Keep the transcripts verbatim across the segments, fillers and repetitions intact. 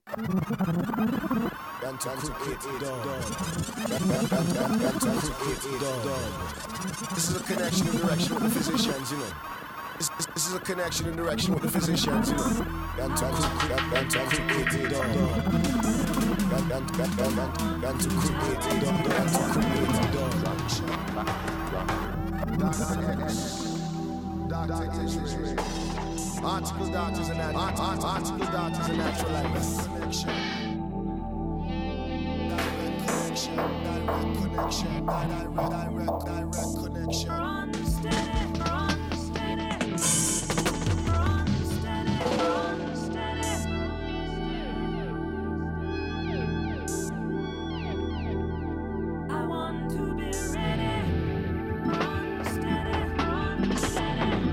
Got to cook it, dog. Got to cook it, dog. This is a connection and direction with the physicians, you know. This, this, this is a connection and direction with the physicians, you know. Got to cook it, got to cook it, dog. Got got got got got to cook it, dog. Got to cook it, dog. Doctor X, Doctor Israel. Article doctors and art, art, article doctors and natural life connection. Direct connection, direct connection, direct, direct, direct connection. Run steady, run steady, run steady, run steady. I want to be ready. Run steady, run steady.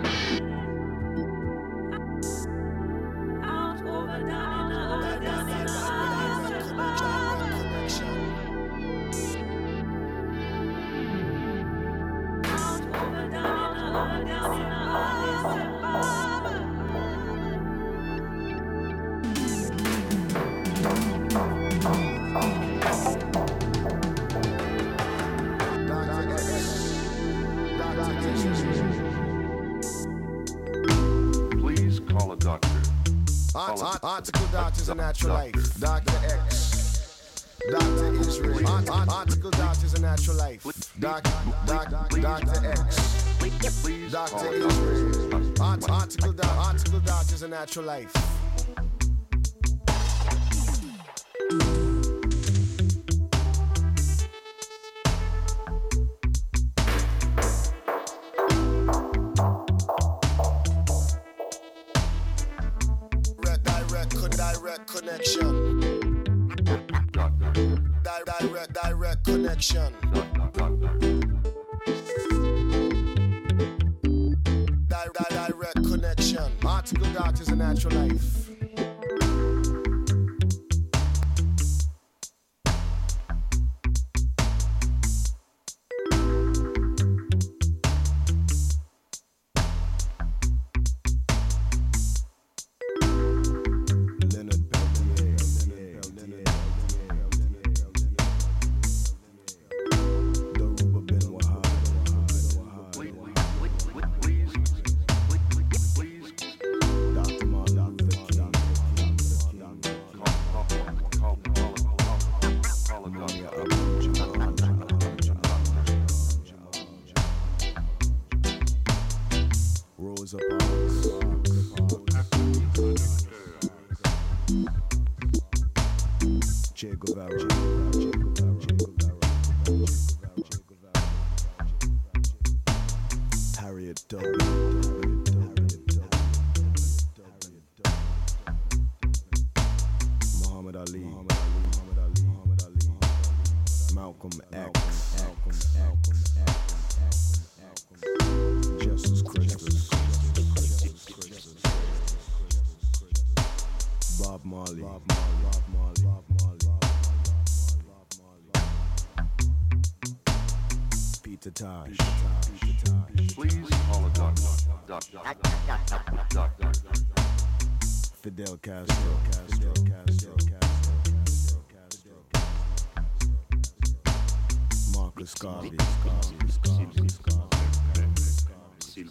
Please call a doctor. Art, art, article doctors and natural life. Doctor X. Doctor Israel. Art, art, article doctors and natural life. Doctor Doctor X. Doctor Israel. Art, article, do, article doctors and natural life. Connection. Direct, direct connection. Direct, direct connection. Article doctors and natural life. Che Guevara, Harriet Tubman, Muhammad Ali, Malcolm X, Jesus Christus, Bob Marley, Bob Marley, Bob Marley, Peter Tosh. Please call a doctor. Doctor. Doctor. Fidel Castro. Castro. Castro. Castro. Castro. Marcus Garvey. Garvey. Garvey.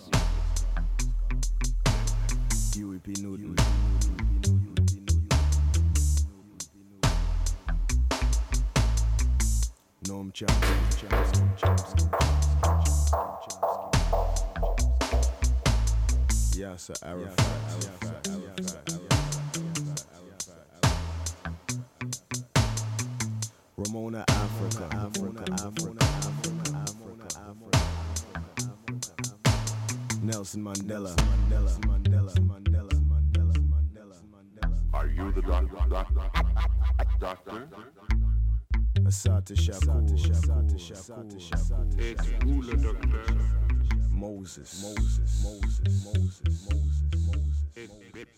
Huey P. Newton. Noam Chomsky. Yasser Arafat. Ramona Africa. Africa. Africa. Africa. Africa. Nelson Mandela. Mandela. Mandela. Mandela. Mandela. Mandela. Are you the doctor? Doctor? Doctor? Assata Shakur. Assata Shakur. It's cool, doctor. Moses. Moses. Moses. Moses. Moses. Moses.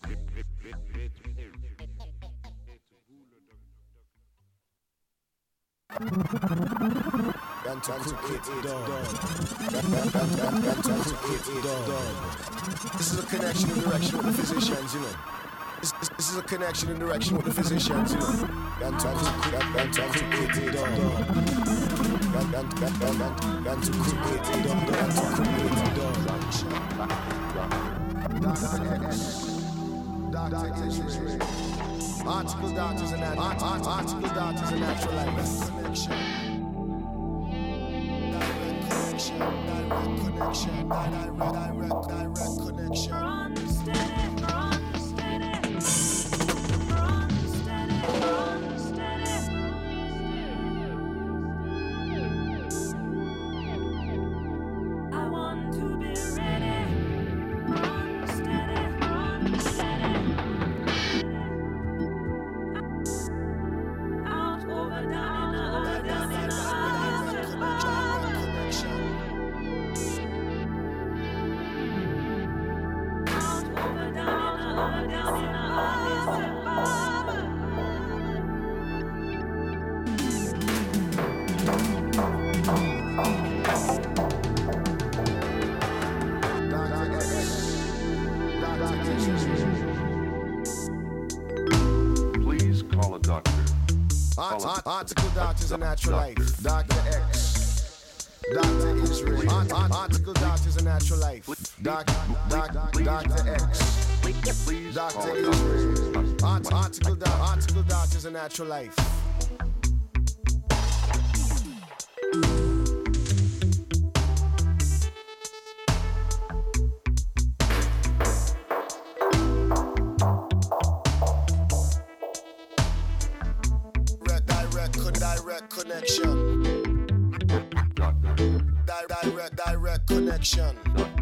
Got to cook it, dog. Got to cook it, dog. This is a connection and direction with the physicians, you know. This, this, this is a connection and direction with the physicians, you know. Got to got to create it all. Got got got got got to create it all. Got to create it all. Doctor X, Doctor Israel. Article doctors and natural article doctors and natural life connection. Direct connection, direct connection, direct direct direct connection. Run steady, run steady, run steady, run steady. I want to be ready. Run steady, run steady. Out over down in the down in the connection. Out over down in the down in the Please call a doctor. Art, art, article doctors and natural life. Doctor X. Doctor Israel. Art, art, article doctors and natural life. Doctor Doctor X. Doctor Israel. Art, article, do, article doctors and natural life. Direct connection. Direct, direct connection.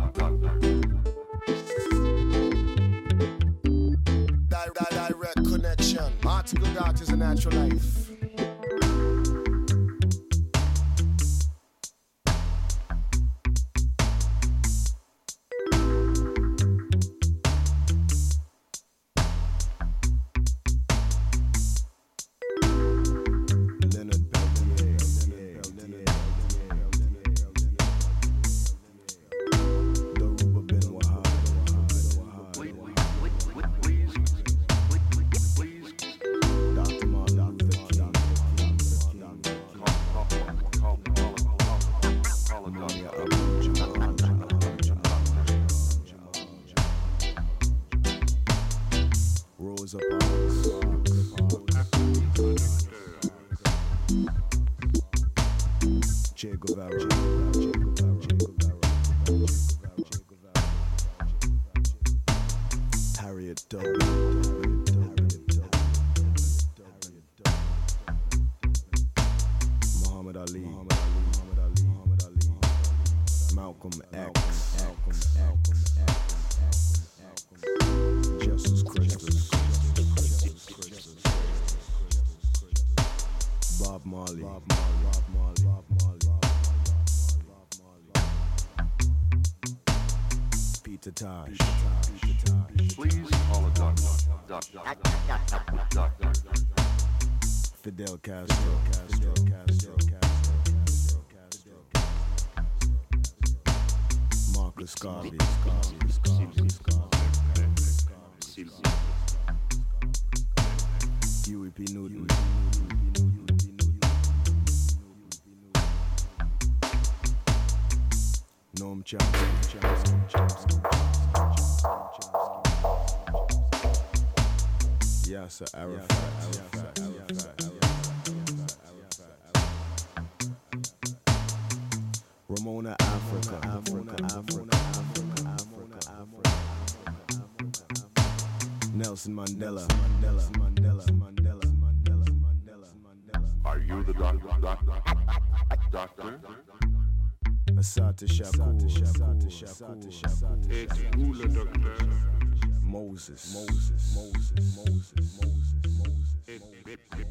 Direct, direct connection. Article doctors and natural life. Che Guevara, Harriet Tubman, Muhammad Ali, Malcolm X, Jesus Christus, Bob Marley, Bob Marley, Bob Marley, Peter Tosh. Please call a doctor. Doctor. Doctor. Fidel Castro, Castro, Castro, Castro, Castro, Marcus Garvey, Garvey, Garvey, Garvey, Huey P. Newton, Noam Chomsky, Yasser Arafat, Ramona Africa, Africa, Africa, Africa, Africa, Africa, Nelson Mandela, Mandela, Mandela, Mandela, Mandela, Mandela, Mandela. Are you the doctor? Doctor? Doctor? Assata Shakur, Assata Shakur, Shakur, Doctor. Moses, Moses, Moses, Moses, Moses, Moses.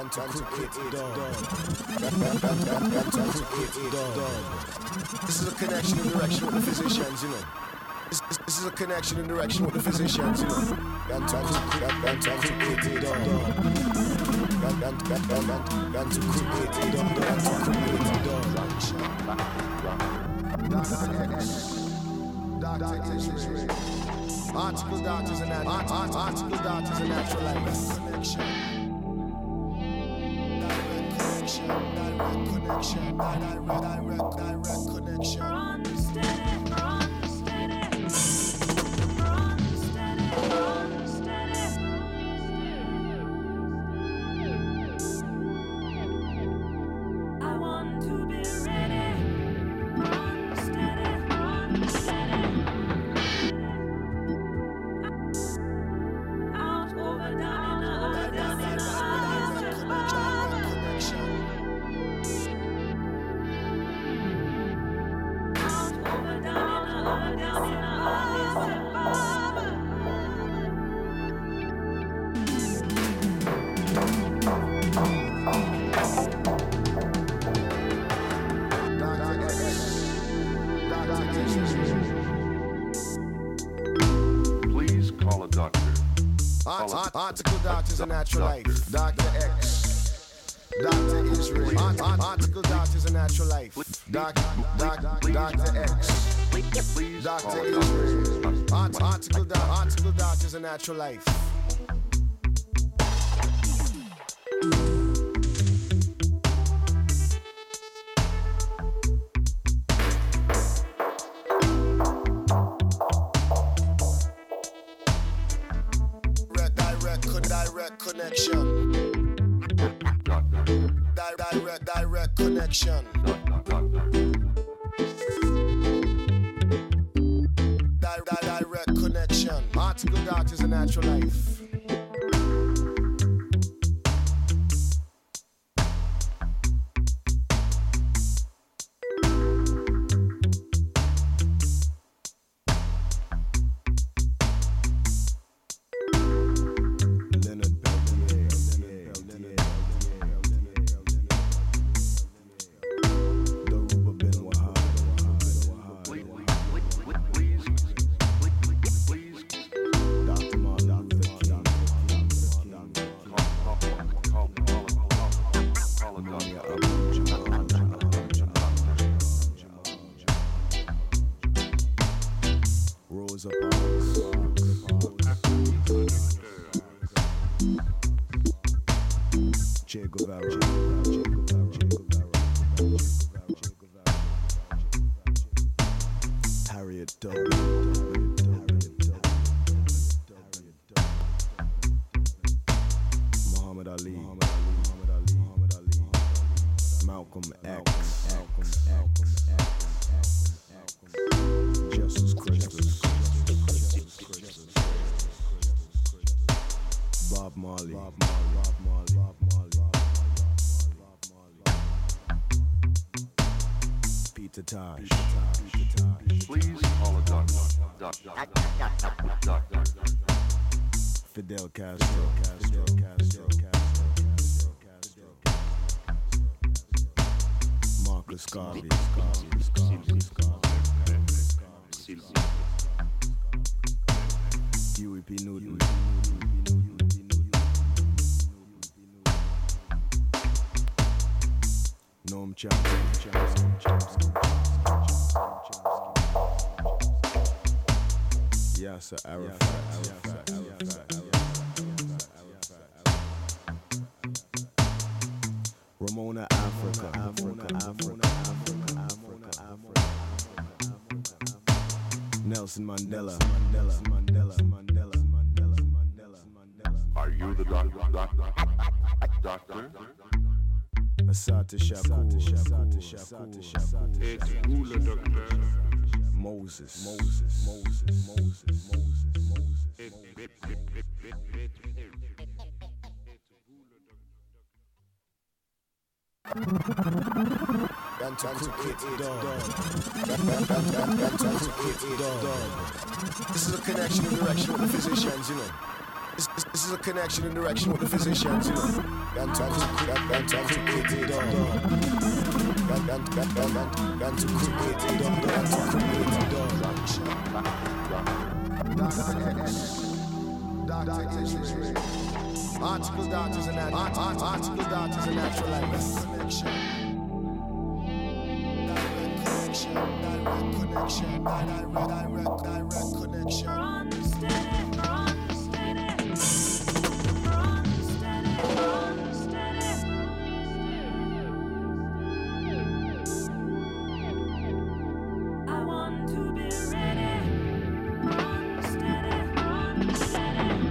Bantu Cricket Dog. Bantu Cricket Dog. This is a connection and direction with the physicians, you know. This, this, this is a connection and direction with the physicians, you know. Bantu Cricket Dog. Bantu Cricket Dog. Doctor X. Doctor Israel. Article doctors and art, art, article doctors and natural life connection. Direct connection, direct connection, direct, direct, direct connection. Run steady, run steady, run steady, run steady. I want to be ready. Run steady, run steady. Article doctors and natural life. Doctor X. Doctor Israel. Art, art, article doctors and natural life. Doc, doc, Doctor X. Doctor Israel. Art, article, doc, article doctors and natural life. Connection. Direct, direct connection. Direct, direct connection. Article doctors and natural life. Please call a doctor. Doctor. Doctor. Fidel Castro. Castro. Castro. Marcus Garvey. Huey P. Newton. Noam Chomsky. Yasser Arafat. Ramona Africa. Africa. Africa. Africa. Africa. Nelson Mandela. Mandela. Mandela. Mandela. Mandela. Mandela. Mandela. Are you the doctor? Doctor? Doctor? Assata Shakur. Assata Shakur. It's Hula Doctor. Moses. Moses. Moses. Moses. Moses. Moses. Bantu Cricket Dog. Bantu Cricket Dog. This is a connection and direction with the physicians, you know. This, this, this This is a connection and direction with the physicians, you know. Got to got got to create it all. Got got got got got to create it all. Got to create it all. Doctor X, Doctor Israel. Article doctors and art, art, article doctors and natural life connection. Direct connection, direct connection, direct, direct, direct connection. Run steady, run steady, run steady, run steady. I want to be ready. Run steady, run steady.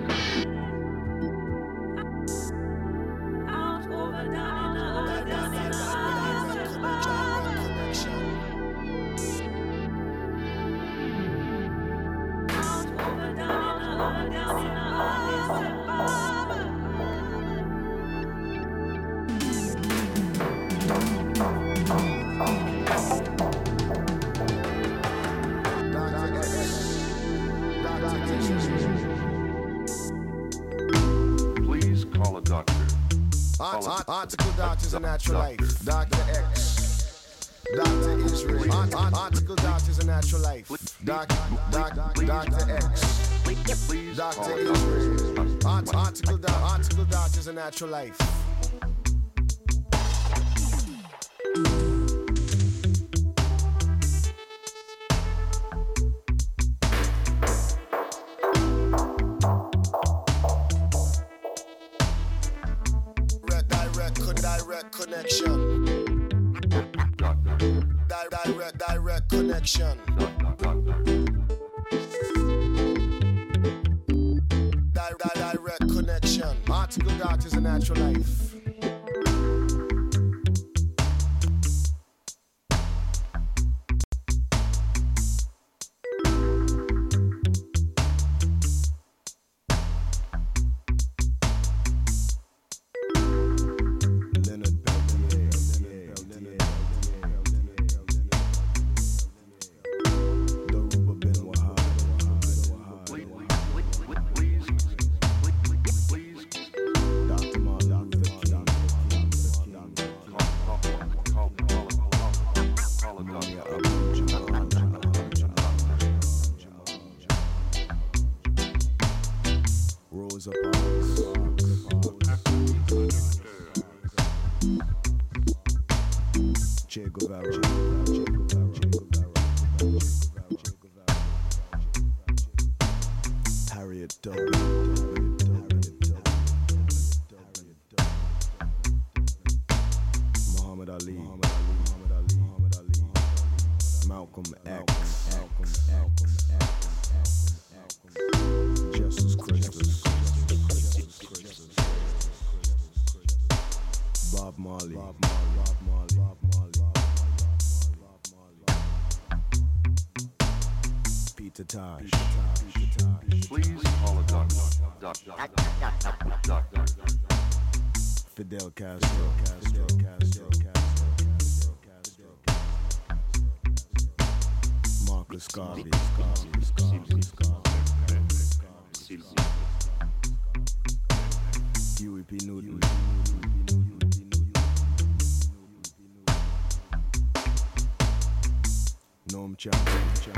Please call a doctor. Art, art, article doctors and natural life. Doctor X, Doctor Israel. Art, art, article doctors and natural life. Doctor, Doctor, Doctor X, Please call Doctor a Israel. doctor. Art, article, do, article doctors and natural life. Direct connection. Direct, direct connection. Direct, direct connection. Article doctors and natural life. Che Guevara, Harriet Tubman, Muhammad Ali, Malcolm X, Jesus Christus, Bob Marley, Bob Marley, Bob Marley, Peter Tosh. Please call a doctor. Doctor. Doctor. Fidel Castro, Castro, Castro, Castro, Castro, Marcus Garvey, Garvey, Garvey, Garvey, Huey P. Newton, Noam Chomsky,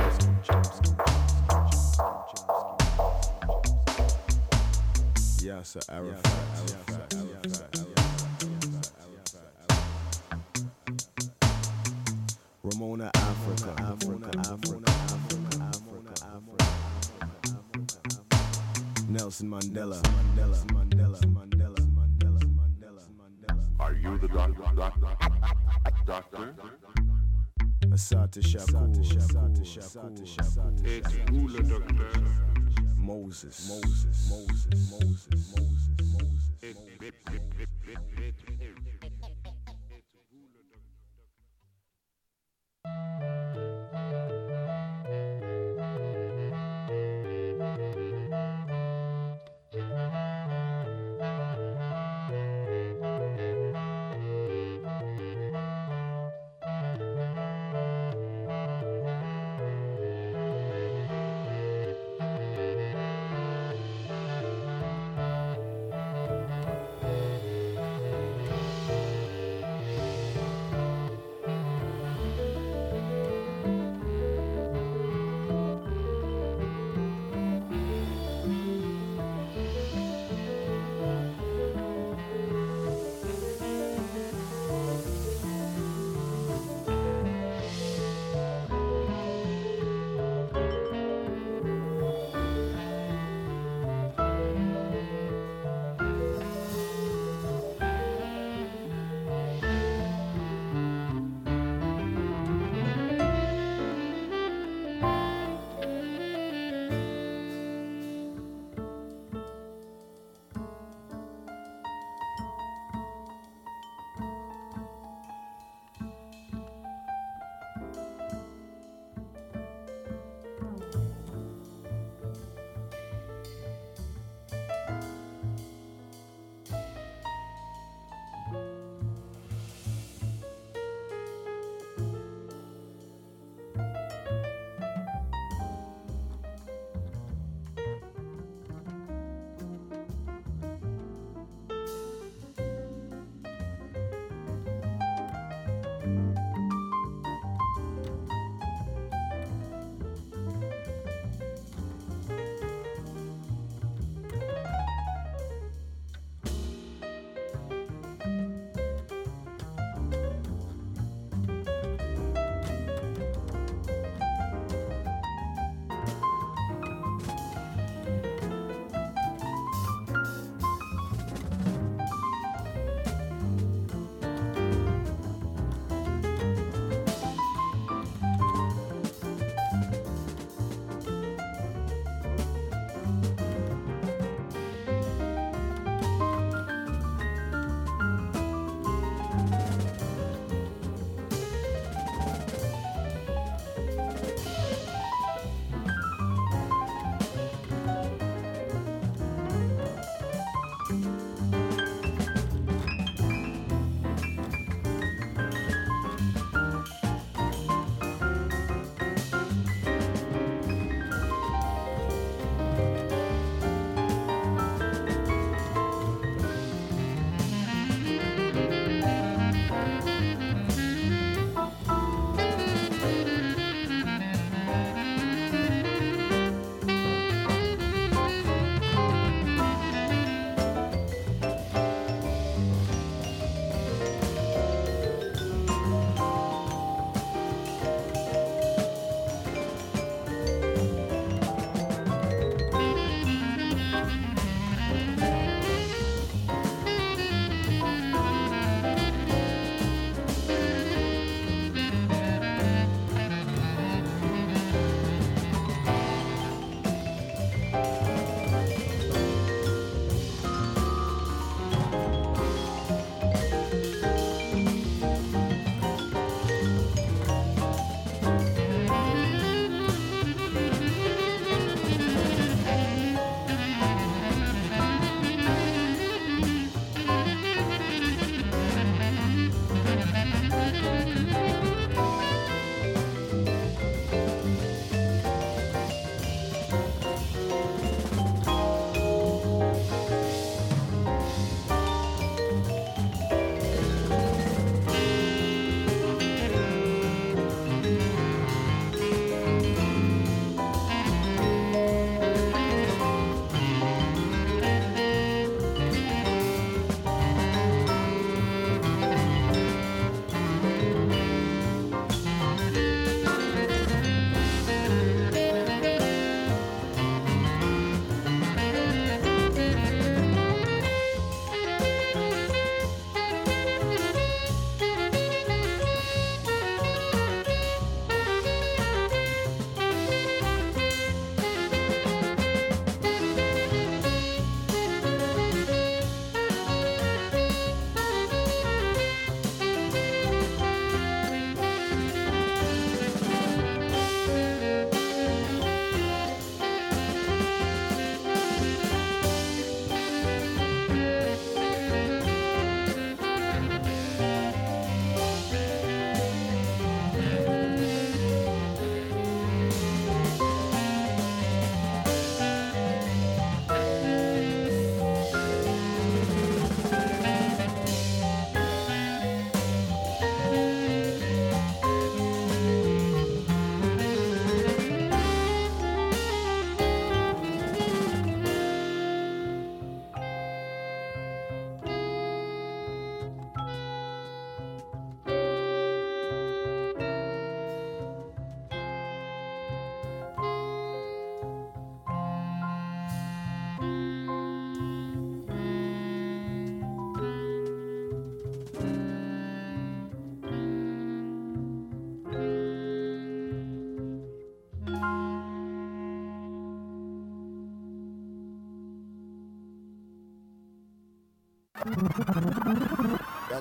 Yasser Arafat, Ramona Africa, Africa, Africa, Africa, Africa, Africa, Nelson Mandela, Mandela, Mandela, Mandela, Mandela, Mandela, Mandela. Are you the doctor? Doctor? Doctor? Assata Shakur, Assata Shakur, Moses, Moses, Moses, Moses, Moses, Moses,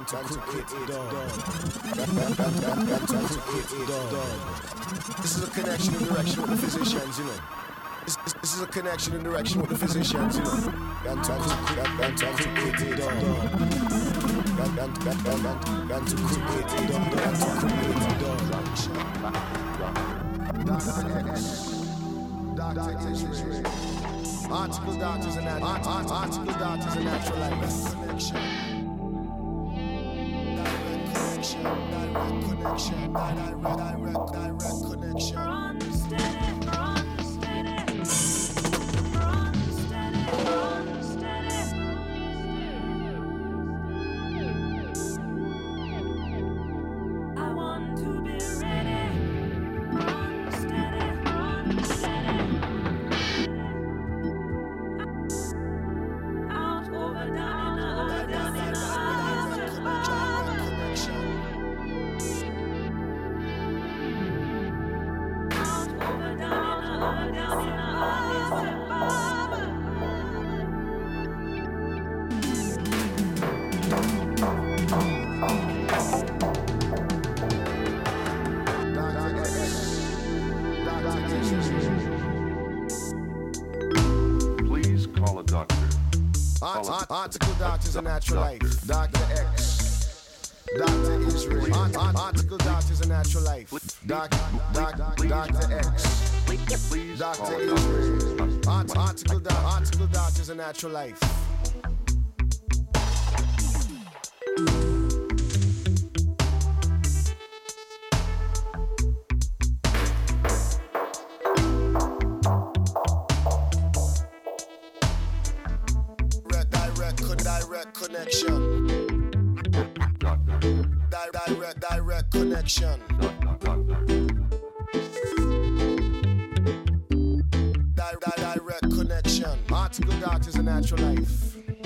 Got to cook it, dog. Got to cook it, dog. This is a connection and direction with the physicians, you know. This, this, this is a connection and direction with the physicians, you know. Got to cook it, got to cook it, dog. Got to cook it, dog. Got to cook it, dog. Doctor Israel. Article doctors and that article doctors and natural life connection. Direct connection, direct connection, direct, direct, direct connection. Run steady, run steady, run steady, run steady. I want to be ready. Run steady, run steady. Please call a doctor. Art, art, article doctors and natural life. Doctor X. Doctor Israel. Art, art, article doctors and natural life. Doctor, Doctor, Doctor X. Doctor Israel. Art, article, doc, article doctors and natural life. Direct connection. Direct, direct connection. Direct, direct connection. Article doctors and natural life.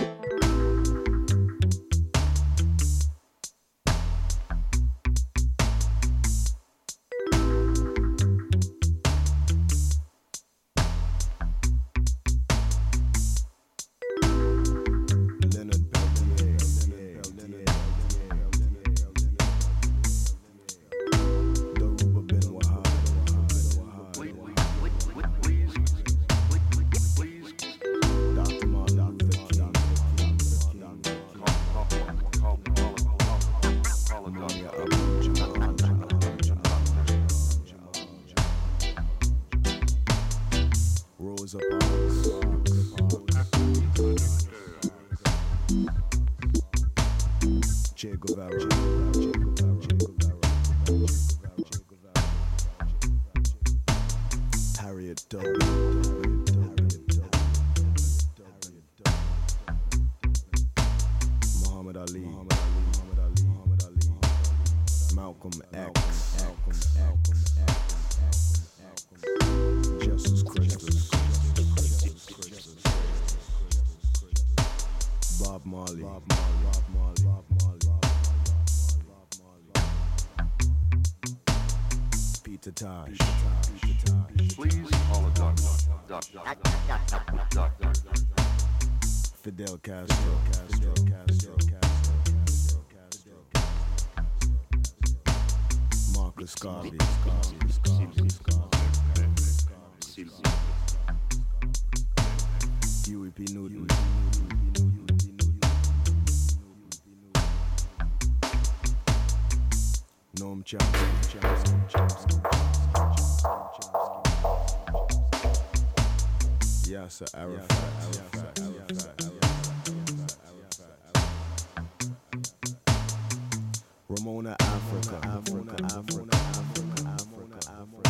Please call a doctor. Doctor. Doctor. Fidel Castro. Castro. Castro. Castro. Castro. Marcus Garvey. Huey P. Newton. Noam Chomsky. Yasser Arafat. Ramona Africa. Africa. Africa. Africa. Africa.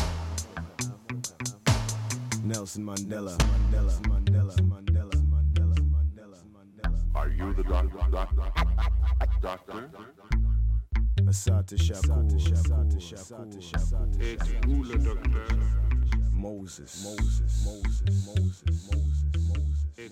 Nelson Mandela. Mandela. Mandela. Mandela. Mandela. Mandela. Mandela. Are you the doctor? Doctor? Doctor? Assata Shakur. Assata Shakur. It's Hula Doctor. Moses. Moses. Moses. Moses. Moses. Moses.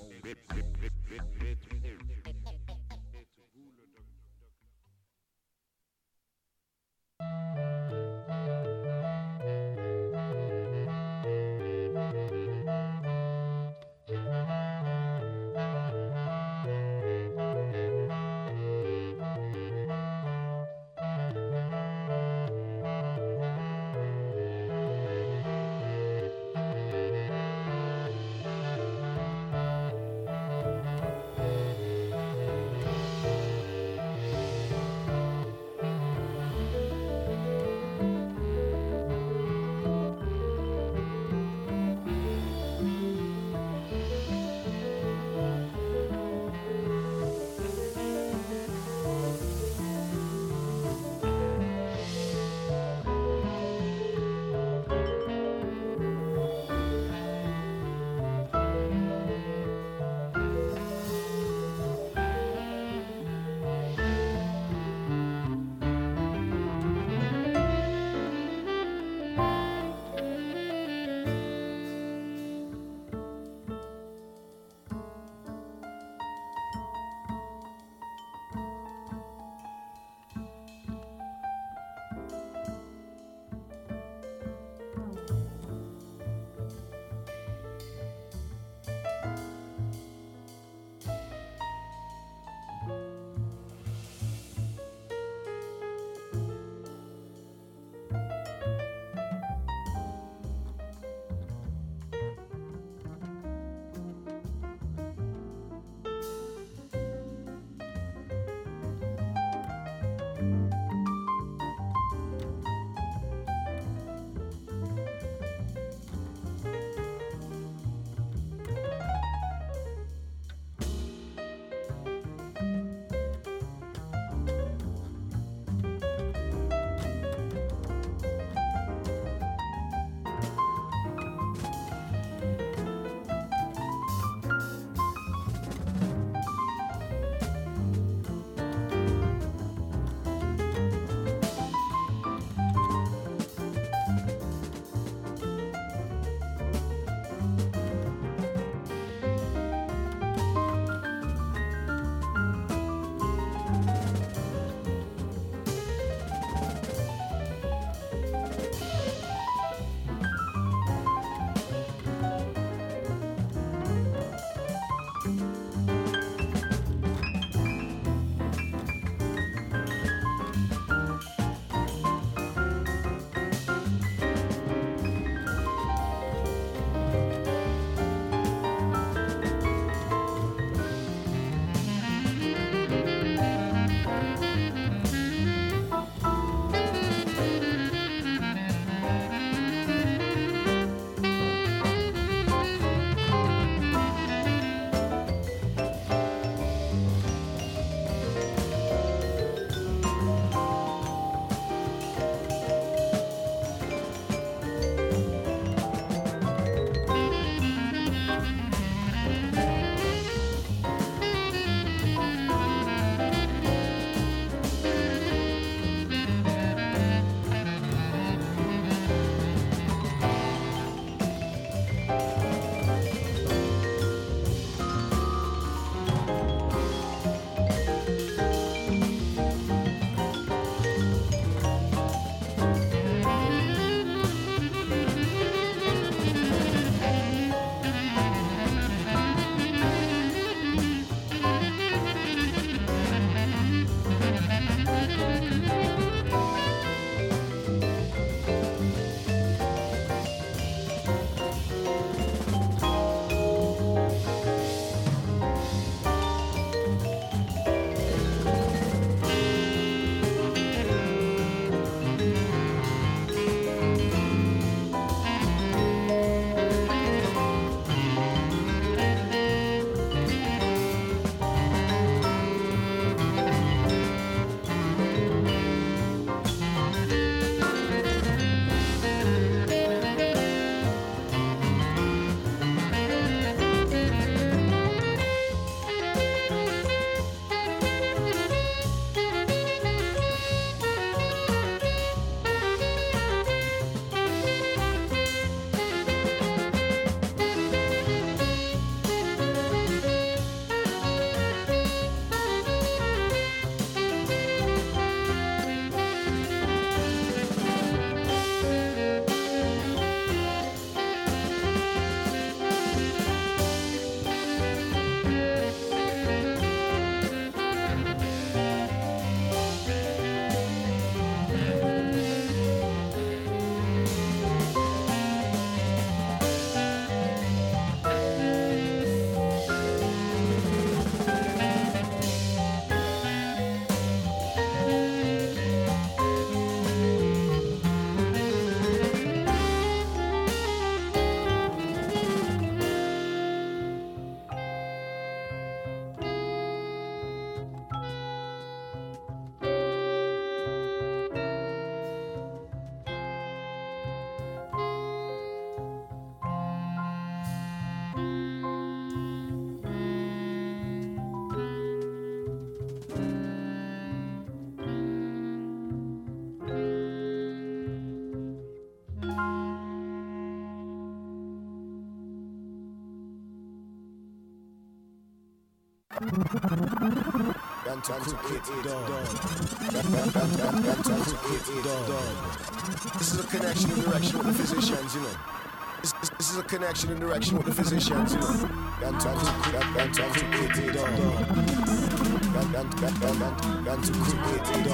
to cook it, dog. Got to cook it, dog. This is a connection and direction with the physicians, you know. This, this, this is a connection and direction with the physicians, you know. Got to cook it, got to cook it, dog. Got to cook it, dog. Got to cook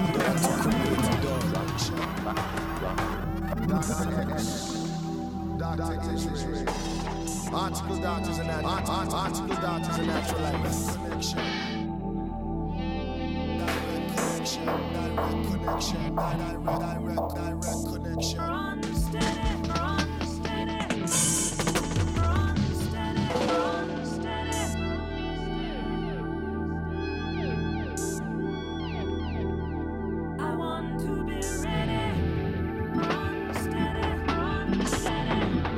it, dog. Doctor Israel. Article doctors and that art, article doctors and natural life connection. Direct connection, direct connection, direct, direct, direct connection. Run steady, run steady, run steady, run steady. I want to be ready. Run steady, run steady.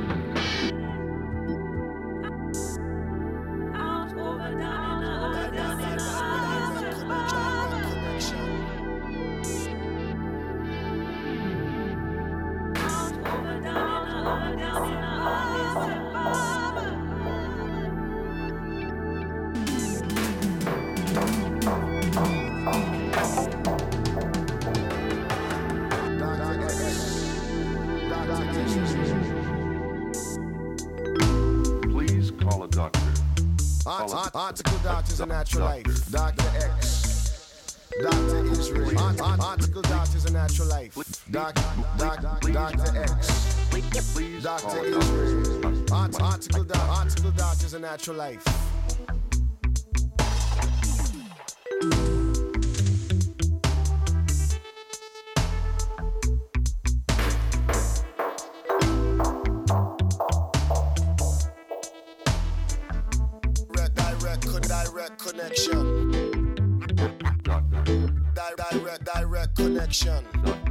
Please call a doctor. Art, art, article doctors and natural life. Doctor X. Doctor Israel. Art, art, article doctors and natural life. Doctor, Doctor, Doctor X. Doctor Israel. Art, article, do, article doctors and natural life. Direct connection. Direct, direct connection.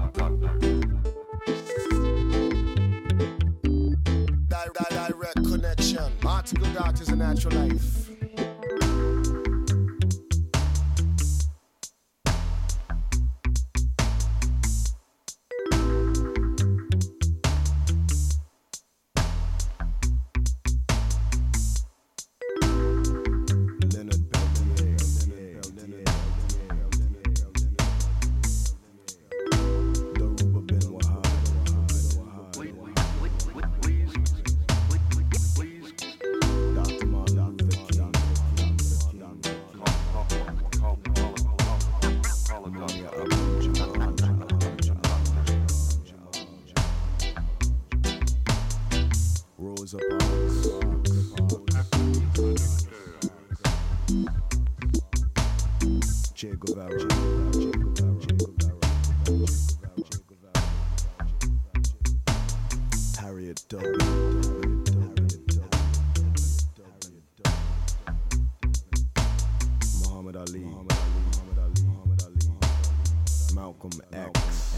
Direct, direct connection. Article doctors and natural life. Che Guevara, Harriet Tubman, Muhammad Ali, Malcolm X,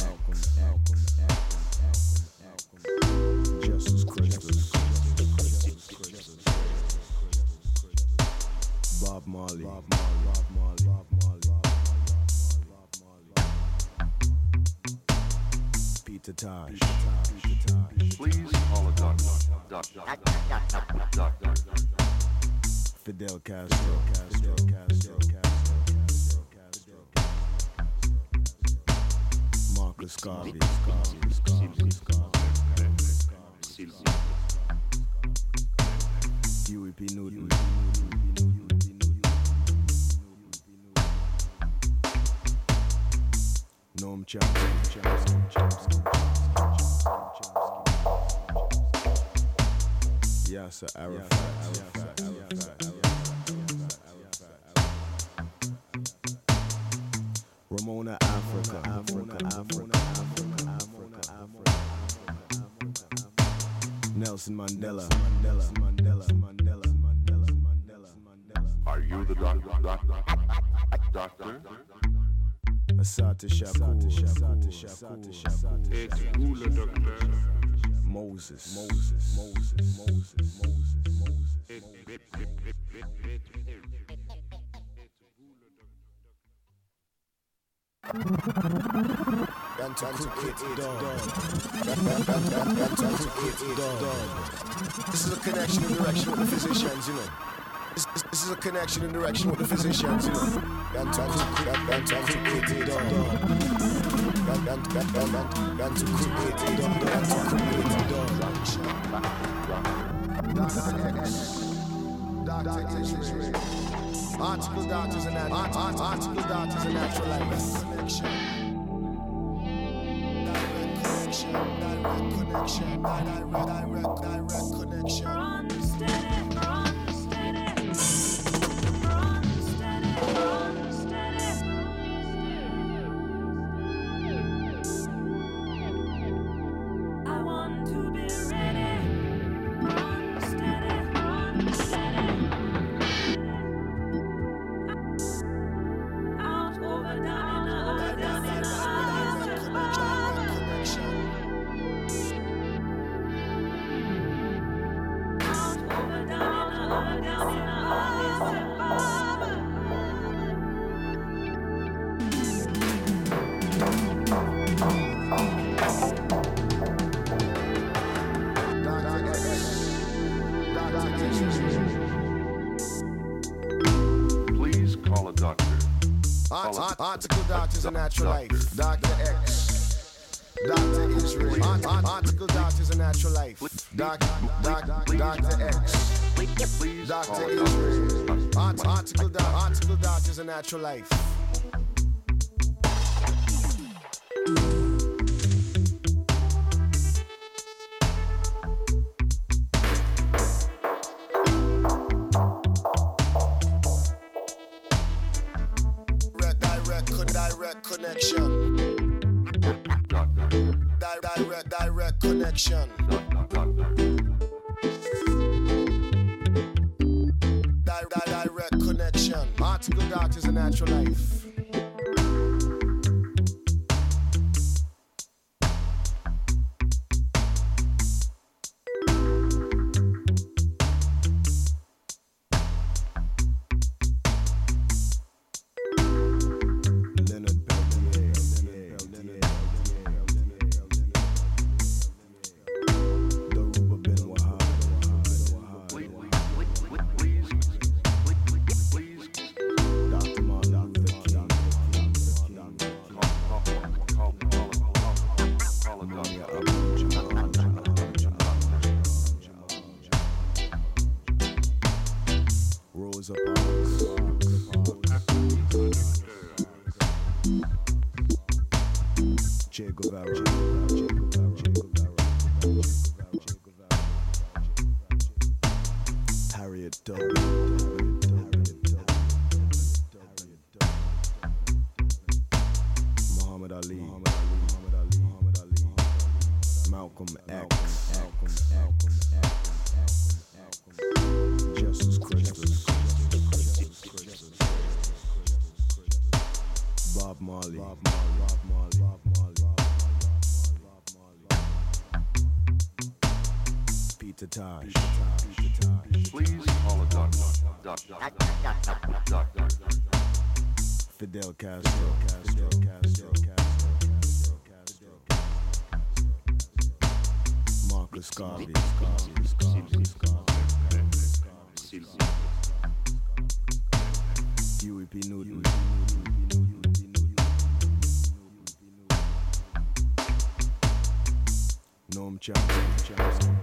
Jesus Christus, Bob Marley, Bob Marley, Bob Marley, Peter Tosh. Please call a doctor. Doctor. Doctor. Fidel Castro. Fidel Castro. Marcus Garvey. Huey P. Newton. Noam Chomsky. Yasser Arafat. Ramona Africa. Africa. Africa. Africa. Africa. Nelson Mandela. Mandela. Mandela. Mandela. Mandela. Mandela. Mandela. Are you the doctor? Doctor? Doctor? Assata Shakur. Moses. Moses. Moses. Moses. Moses. Moses. Got to cook it, dog. Got to cook it, dog. This is a connection and direction with the physicians, you know. This, this, this This is a connection and direction with the physicians, you know. Got to got, got to create it all. Got, got, got, got, got, got to create it all. Got to create it all. Doctor X, Doctor Israel. Article doctors and natural. Article doctors and natural life. Connection. Direct connection. Direct connection. Direct, direct, direct connection. Run steady, run steady. Run steady, run steady. I want to be ready. Run steady, run steady. Out over down in the down in the Please call a doctor. Art, art, article doctors and natural life. Doctor X. Doctor Israel. Art, art, article doctors and natural life. Doctor, Doctor, Doctor X. Please call Doctor a Israel. doctor. Art, article, doc, article doctors and natural life. Direct, direct, direct connection. Doctor. Direct, direct, direct connection. Doctor. Direct, direct connection. Article doctors and natural life. Rosa Parks. Che Guevara. Che Guevara. Che Guevara. Harriet Tubman. Muhammad Ali. Malcolm X. Jesus Christus. Bob Marley. Bob Marley. Bob Marley. Peter Tosh. Please call a doctor. Doctor. Doctor. Fidel Castro. Castro. Castro. Castro. Castro. Marcus Garvey. Garvey. Garvey. Huey P. Newton. Noam Chomsky.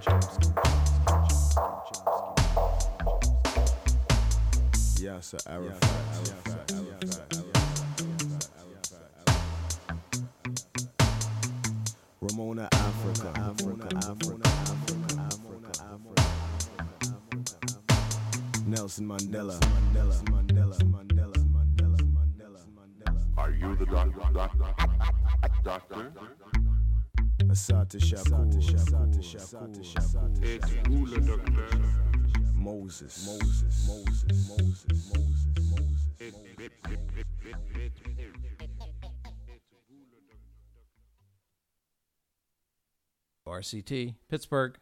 Yasser Arafat. Ramona Africa. Africa. Africa. Africa. Africa. Nelson Mandela. Mandela. Mandela. Mandela. Mandela. Mandela. Mandela. Are you the doctor? Doctor? Doctor? Assata Shakur. Assata Shakur. It's vous le docteur. Moses. Moses. Moses. Moses. Moses. Moses. R C T, Pittsburgh.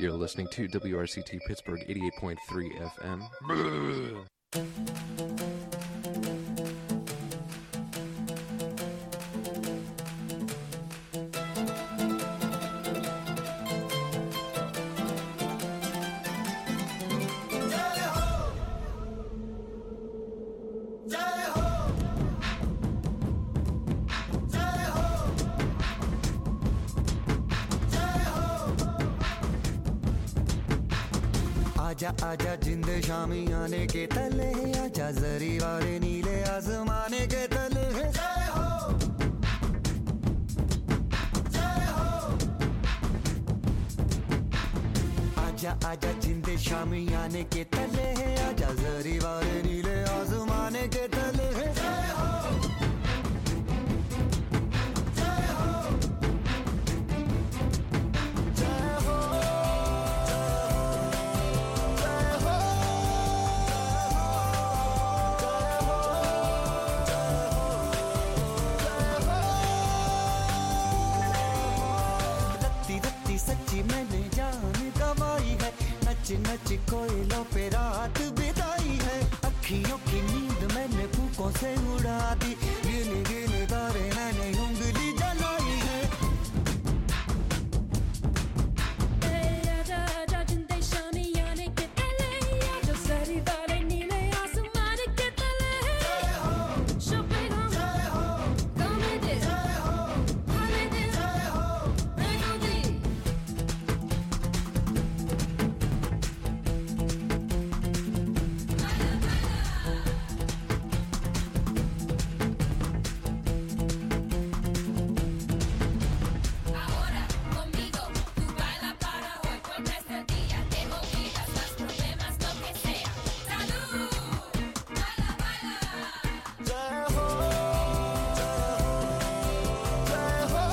You're listening to W R C T Pittsburgh eighty-eight point three F M. आजा आजा जिंदे शामी आने के तले आजा जरी वाले नीले आसमाने के तले जय हो जय हो आजा आजा जिंदे शामी आने के तले आजा जरी वाले नीले आसमाने के तले जय हो मैंने जान गवाई है नच नच कोयलों पे रात बिताई है अखियों की नींद मैंने फूकों से उड़ा दी गिन गिन तारे मैंने उंगली जलाई है आजा आजा जिंदे शामी आने के तले आजा जरी वाले नीले आसमान के तले शोपे हम गाने दे हाले दे रेगो दी Ahora conmigo tú baila para hoy por este día te olvidas los problemas lo que sea salud baila baila जय हो जय हो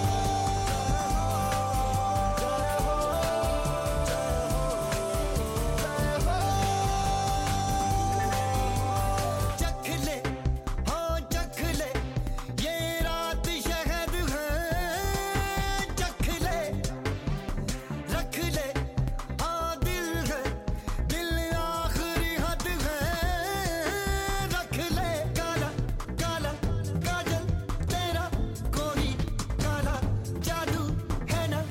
चख ले हाँ चख ले ये रात शहद है चख ले रख ले हाँ दिल है दिल आखिरी हद है रख ले काला काला काजल तेरा कोई काला जादू है ना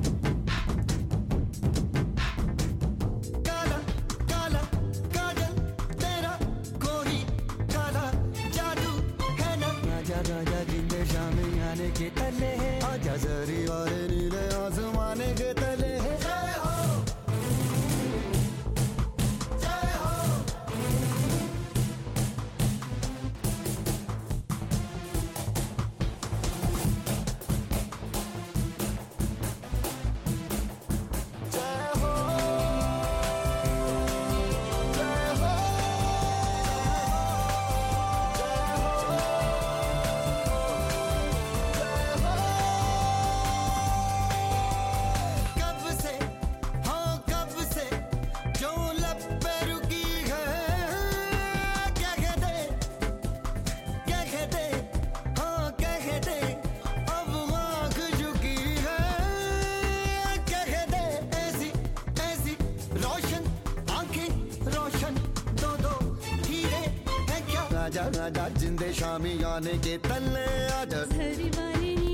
काला काला काजल तेरा कोई काला जादू है ना राजा राजा जिंदे शामी आने के तले आजा जरी वाले नीले आसमाने के तले जय हो जय हो जय हो जय हो कब से हाँ कब से जो लब पे रुकी है क्या कहते क्या कहते हाँ कहते अब आँख झुकी है क्या कहते ऐसी ऐसी रोशन आंखें रोशन दो दो हीरे हैं क्या राजा राजा जिंदे शामी आने के तले आजा जरी वाले